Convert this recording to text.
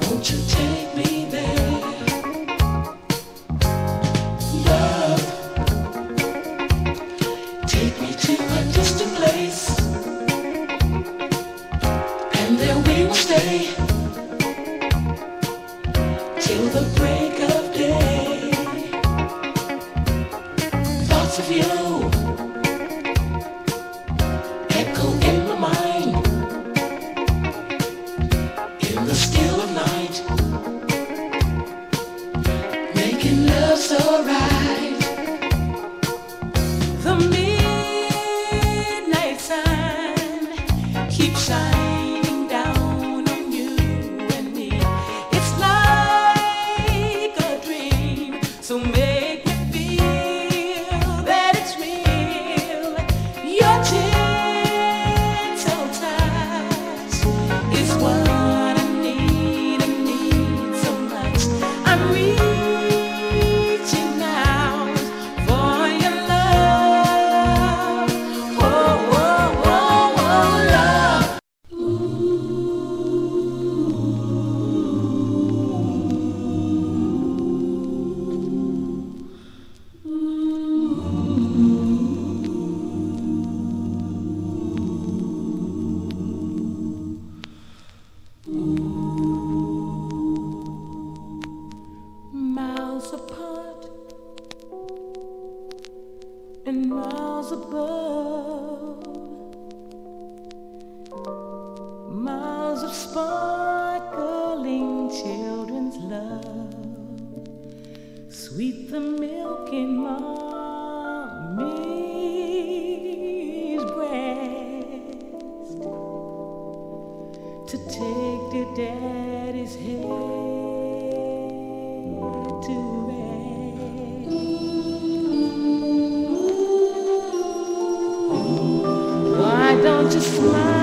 Won't you take me there? Love, take me to a distant place, and there we will stay till the break of day. Thoughts of you echo in my mind, in the still of night, making love so right. The midnight sun keeps shining down on you and me. It's like a dream, so make me feel that it's real. Your gentle touch is what I need so much. I'm reaching out for your love. Oh, oh, oh, oh, love. Miles apart and miles above, miles of sparkling children's love, sweet the milk in mommy's breast, to take to daddy's head to rest. Why don't you smile?